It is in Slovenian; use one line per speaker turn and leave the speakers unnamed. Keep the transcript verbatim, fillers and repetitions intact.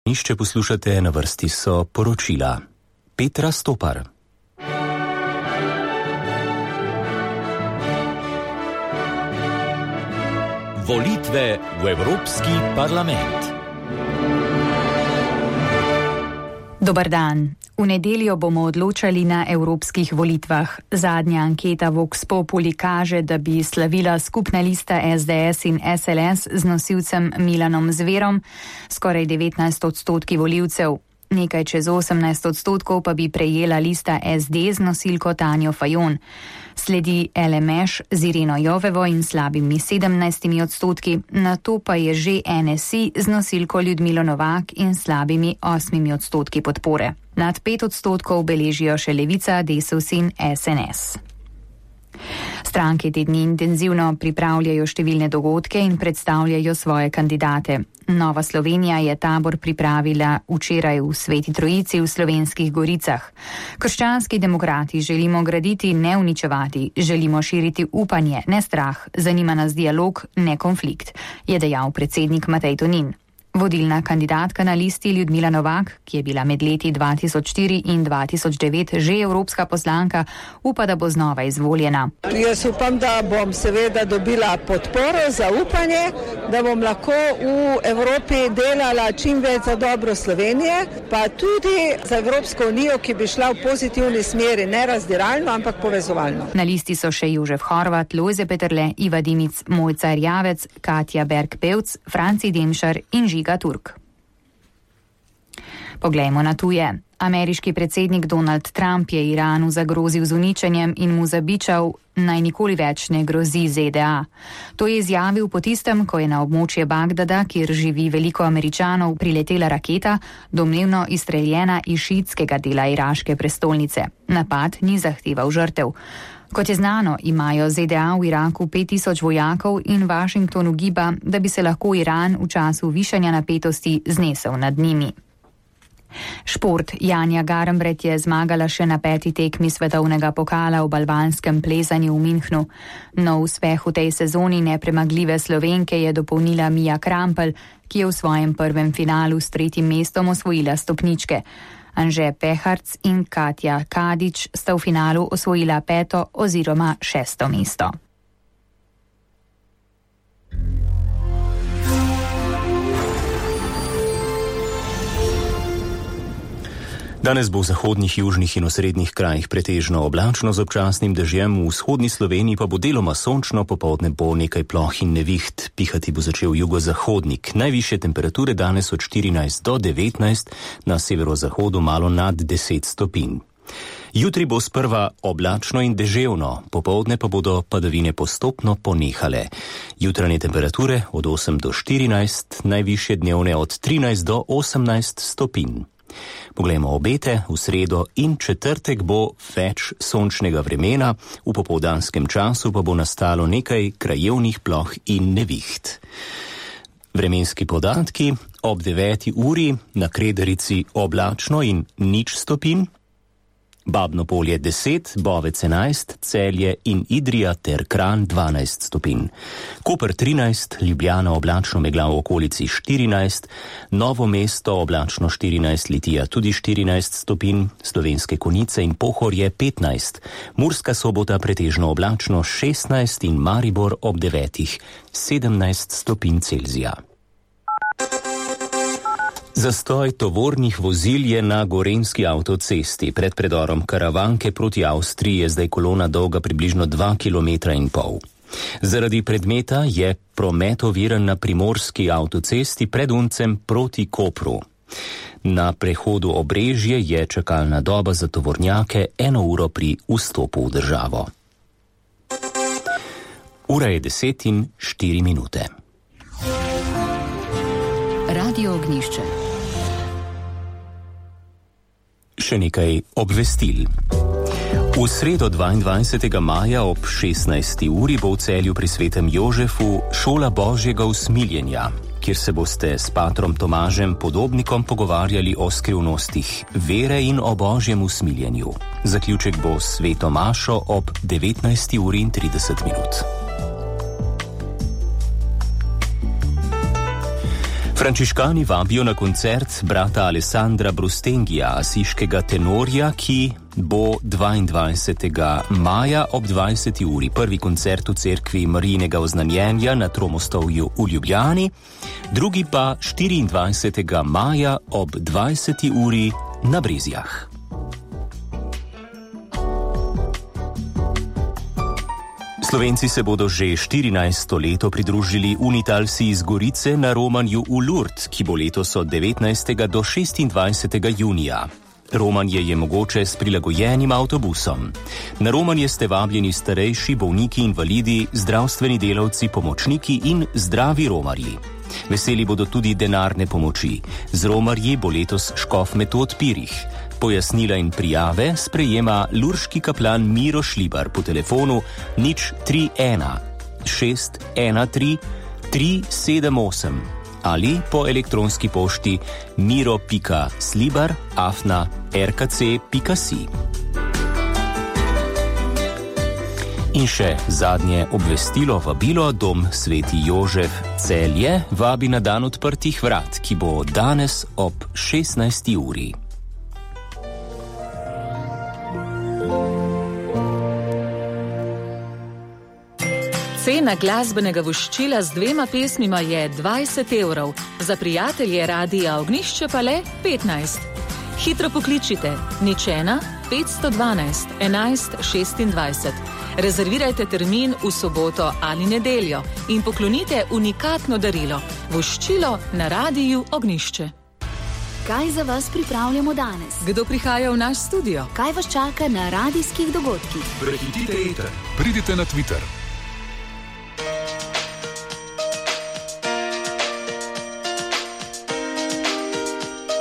Nišče poslušate, na vrsti so poročila. Petra Stopar.
Volitve v Evropski parlament.
Dobar dan. V nedeljo bomo odločali na evropskih volitvah. Zadnja anketa Vox Populi kaže, da bi slavila skupna lista S D S in S L S z nosilcem Milanom Zverom skoraj devetnajst odstotki volivcev. Nekaj čez osemnajst odstotkov pa bi prejela lista S D z nosilko Tanjo Fajon. Sledi L M Š z Ireno Jovevo in slabimi sedemnajstimi odstotki, nato pa je že N S I z nosilko Ljudmilo Novak in slabimi osmimi odstotki podpore. Nad pet odstotkov beležijo še Levica, Desus in S N S. Stranke te dni intenzivno pripravljajo številne dogodke in predstavljajo svoje kandidate. Nova Slovenija je tabor pripravila včeraj v Sveti Trojici v Slovenskih Goricah. Krščanski demokrati želimo graditi, ne uničevati, želimo širiti upanje, ne strah, zanima nas dialog, ne konflikt, je dejal predsednik Matej Tonin. Vodilna kandidatka na listi Ljudmila Novak, ki je bila med leti dva tisoč štiri in dva tisoč devet že evropska poslanka, upa, da bo znova izvoljena.
Jaz upam, da bom seveda dobila podporo, zaupanje, da bom lahko v Evropi delala čim več za dobro Slovenije, pa tudi za Evropsko unijo, ki bi šla v pozitivni smeri, ne razdiralno, ampak povezovalno.
Na listi so še Jožef Horvat, Lojze Peterle, Iva Dimic, Mojca Erjavec, Katja Berg-Pevc, Franci Demšar in Žiga Turk. Poglejmo na tuje. Ameriški predsednik Donald Trump je Iranu zagrozil z uničenjem in mu zabičal, naj nikoli več ne grozi Z D A. To je izjavil po tistem, ko je na območje Bagdada, kjer živi veliko Američanov, priletela raketa, domnevno izstreljena iz šiitskega dela iraške prestolnice. Napad ni zahteval žrtev. Kot je znano, imajo Z D A v Iraku pet tisoč vojakov in Washington ugiba, da bi se lahko Iran v času višanja napetosti znesel nad njimi. Šport. Janja Garnbret je zmagala še na peti tekmi svetovnega pokala v balvanskem plezanju v Münchnu. Nov uspeh v tej sezoni nepremagljive Slovenke je dopolnila Mija Krampelj, ki je v svojem prvem finalu s tretjim mestom osvojila stopničke. Anže Peharc in Katja Kadič sta v finalu osvojila peto oziroma šesto mesto.
Danes bo v zahodnih, južnih in osrednjih krajih pretežno oblačno z občasnim dežjem, v vzhodni Sloveniji pa bo deloma sončno, popoldne bo nekaj ploh in neviht. Pihati bo začel jugozahodnik. Najvišje temperature danes od štirinajst do devetnajst, na severozahodu malo nad deset stopinj. Jutri bo sprva oblačno in deževno, popoldne pa bodo padavine postopno ponehale. Jutranje temperature od osem do štirinajst, najvišje dnevne od trinajst do osemnajst stopinj. Poglejmo obete, v sredo in četrtek bo več sončnega vremena, v popoldanskem času pa bo nastalo nekaj krajevnih ploh in neviht. Vremenski podatki: ob deveti uri na Kredarici oblačno in nič stopinj, Babno Polje deset, Bovec enajst, Celje in Idrija ter Kranj dvanajst stopinj. Koper trinajst, Ljubljana oblačno, megla v okolici štirinajst, Novo mesto oblačno štirinajst, Litija tudi štirinajst stopinj, Slovenske Konjice in Pohorje petnajst, Murska Sobota pretežno oblačno šestnajst in Maribor ob devetih sedemnajst stopinj Celzija. Zastoj tovornih vozil je na Gorenjski avtocesti. Pred predorom Karavanke proti Avstriji je zdaj kolona dolga približno dva kilometra in pol. Zaradi predmeta je promet oviran na Primorski avtocesti pred Uncem proti Kopru. Na prehodu Obrežje je čakalna doba za tovornjake eno uro pri vstopu v državo. Ura je deset in štiri minute.
Radio Ognjišče.
Še nekaj obvestil. V sredo dvaindvajsetega maja ob šestnajsti uri bo v Celju pri Svetem Jožefu šola Božjega usmiljenja, kjer se boste s patrom Tomažem Podobnikom pogovarjali o skrivnostih vere in o Božjem usmiljenju. Zaključek bo sveto mašo ob devetnajsti uri in trideset minut. Frančiškani vabijo na koncert brata Alessandra Brustengija, asiškega tenorja, ki bo dvaindvajsetega maja ob dvajseti uri. Prvi koncert v cerkvi Marijinega oznanjenja na Tromostovju v Ljubljani, drugi pa štiriindvajsetega maja ob dvajseti uri na Brezjah. Slovenci se bodo že štirinajsto leto pridružili Unitalsi iz Gorice na romanju v Lourdes, ki bo letos od devetnajstega do šestindvajsetega junija. Romanje je mogoče s prilagojenim avtobusom. Na romanje ste vabljeni starejši, bolniki, invalidi, zdravstveni delavci, pomočniki in zdravi romarji. Veseli bodo tudi denarne pomoči. Z romarji bo letos škof Metod Pirih. Pojasnila in prijave sprejema lurški kaplan Miro Šlibar po telefonu nič tri ena šest ena tri tri sedem osem ali po elektronski pošti miro pika slibar afna r k c pika si. In še zadnje obvestilo, vabilo, dom Sveti Jožef Celje vabi na dan odprtih vrat, ki bo danes ob šestnajsti uri.
Cena glasbenega voščila z dvema pesmima je dvajset evrov, za prijatelje Radia Ognjišče pa le petnajst. Hitro pokličite nič ena petsto dvanajst enajst šestindvajset. Rezervirajte termin v soboto ali nedeljo in poklonite unikatno darilo, voščilo na Radiju Ognjišče.
Kaj za vas pripravljamo danes?
Kdo prihaja v naš studio?
Kaj vas čaka na radijskih dogodkih?
Prehitite eter. Pridite na Twitter.